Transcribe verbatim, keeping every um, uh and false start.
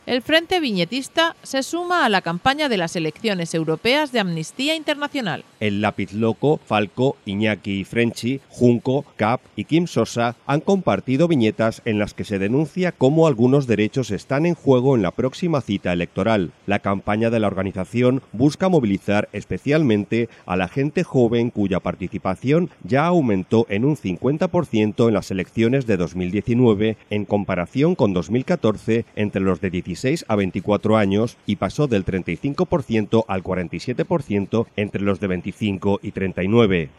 El Frente Viñetista se suma a la campaña de las elecciones europeas de Amnistía Internacional. El Lápiz Loco, Falco, Iñaki y Frenchy, Junco, Cap y Kim Sosa han compartido viñetas en las que se denuncia cómo algunos derechos están en juego en la próxima cita electoral. La campaña de la organización busca movilizar especialmente a la gente joven cuya participación ya aumentó en un cincuenta por ciento en las elecciones de dos mil diecinueve en comparación con dos mil catorce entre los de dieciséis a veinticuatro años y pasó del treinta y cinco por ciento al cuarenta y siete por ciento entre los de veinticinco y treinta y nueve.